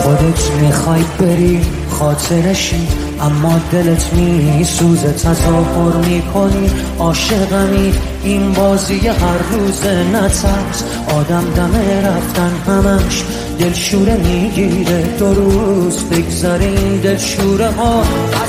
خودت میخوای بری خاطرشی، اما دلت میسوزه، تظاهر میکنی عاشقمی. این بازی هر روز نترس، آدم دم رفتن همش دلشوره میگیره. 2 روز بگذارین دلشوره ها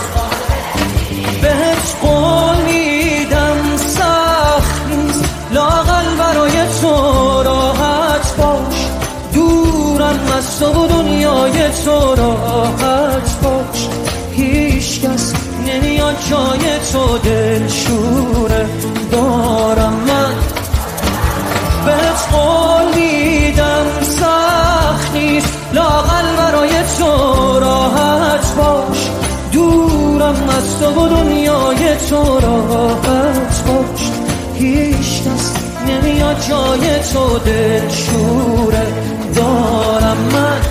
بهت قول میدم سخت نیست، لااقل برای تو راحت باش. دورم از تو و دنیای تو راحت باش. هیچ کس نمیاد جای تو، دلشوره دارم من. بهت قول میدم سخت نیست، لااقل برای تو راحت باش. دورم از تو و دنیای تو راحت باش. هیچ کس نمیاد جای تو، دلشوره دارم من.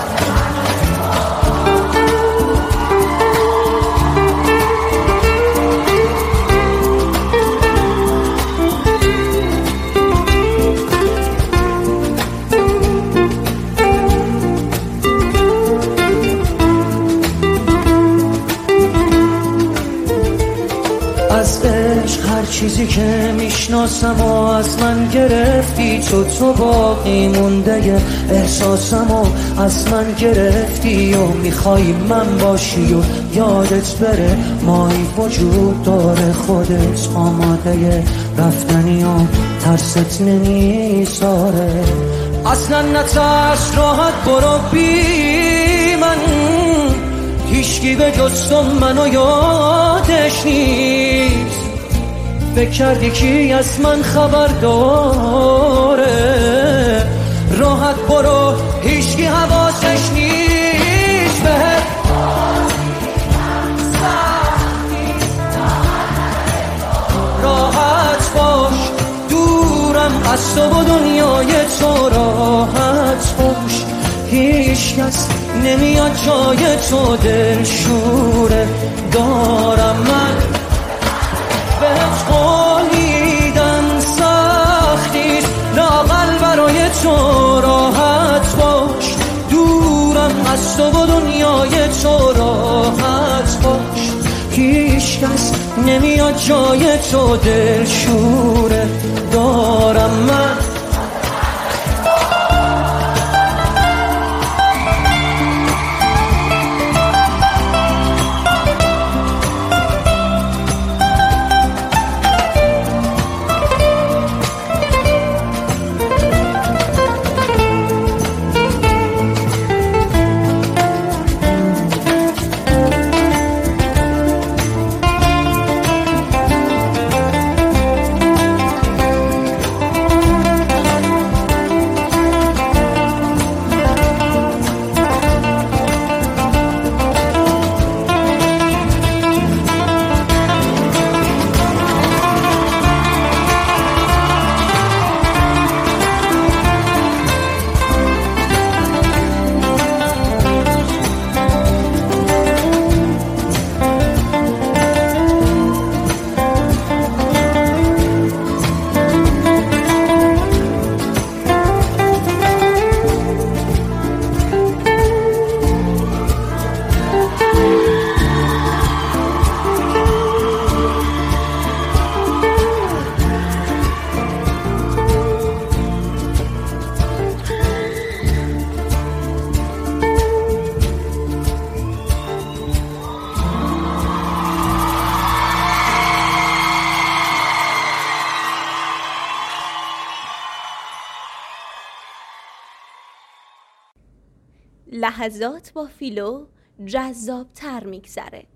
از عشق هر چیزی که میشناسم و از من گرفتی، تو باقی مونده احساسم و از من گرفتی. و میخوای من باشی و یادت بره مایی وجود داره. خودت آماده رفتنی و ترست نمیذاره. اصلا نترس، راحت برو بی من. هیچکی به جز تو منو یادش نیست. فکر کردی کی از من خبر داره؟ راحت برو، هیچکی حواسش نیست. بهت راحت باش. دورم از تو و دنیای تو راحت باش. هیچ کس نمیاد جای تو، دلشوره دارم من. بهت قول میدم سختیست، لااقل برای تو راحت باش. دورم از تو و دنیای تو راحت باش. هیچ کس نمیاد جای تو، دلشوره دارم من. لحظات با فیلو جذاب‌تر میگذره.